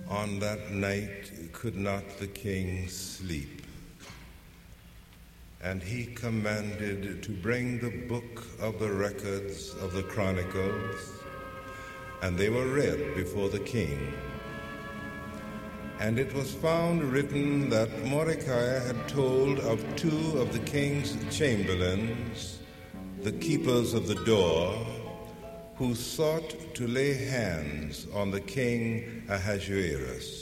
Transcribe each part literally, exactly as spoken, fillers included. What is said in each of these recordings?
On that night could not the king sleep, and he commanded to bring the book of the records of the Chronicles, and they were read before the king. And it was found written that Mordecai had told of two of the king's chamberlains, the keepers of the door, who sought to lay hands on the king Ahasuerus.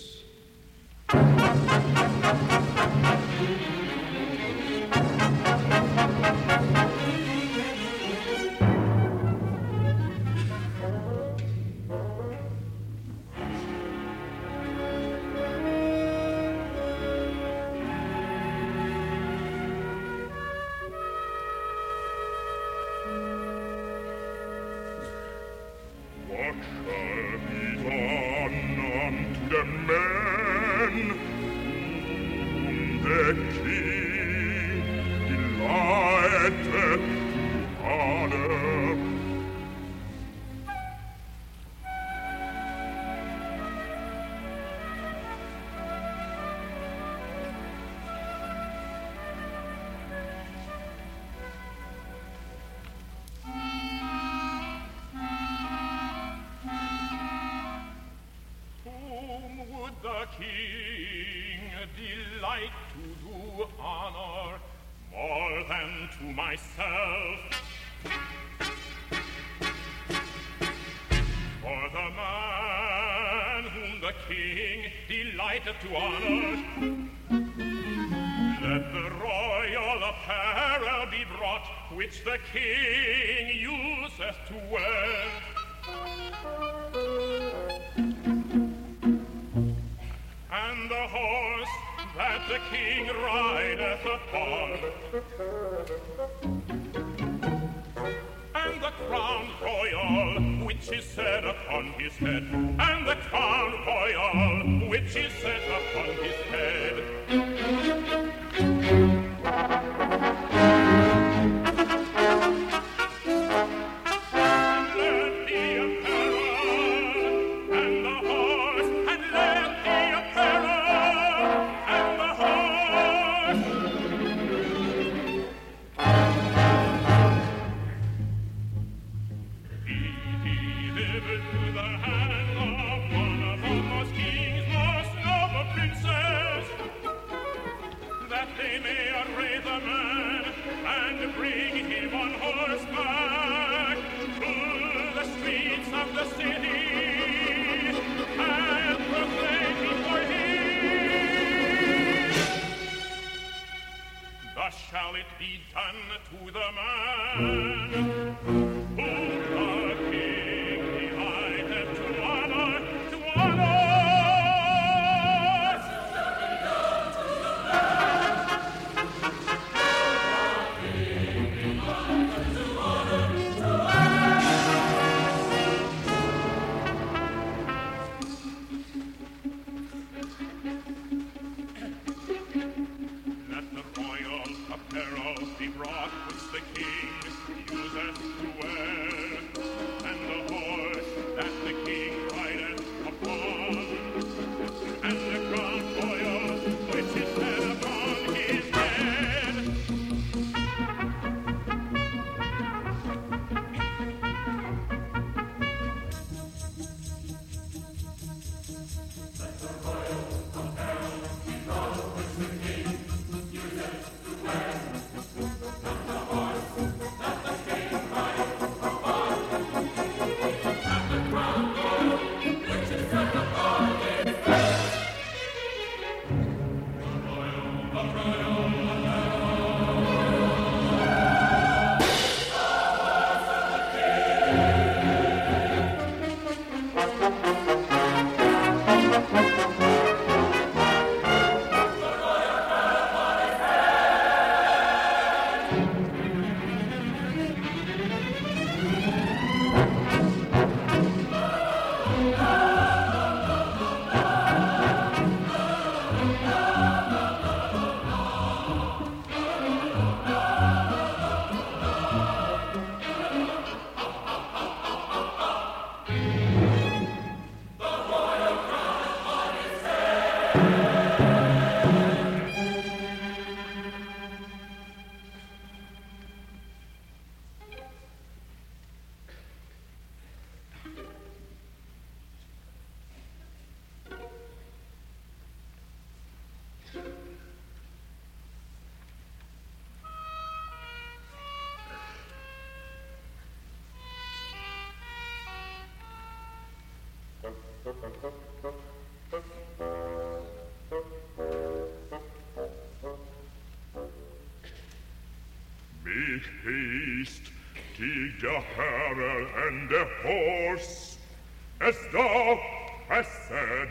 Make haste, take the hammer and the horse, as thou hast said.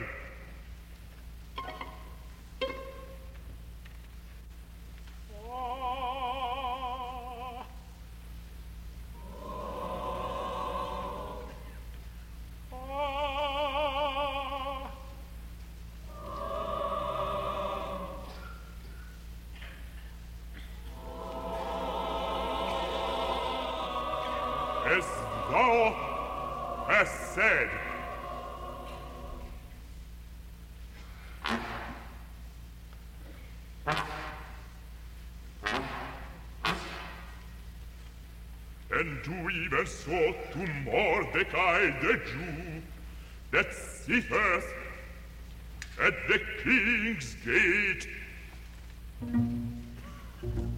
As thou hast said. And do even so to Mordecai the Jew, that sitteth at the king's gate.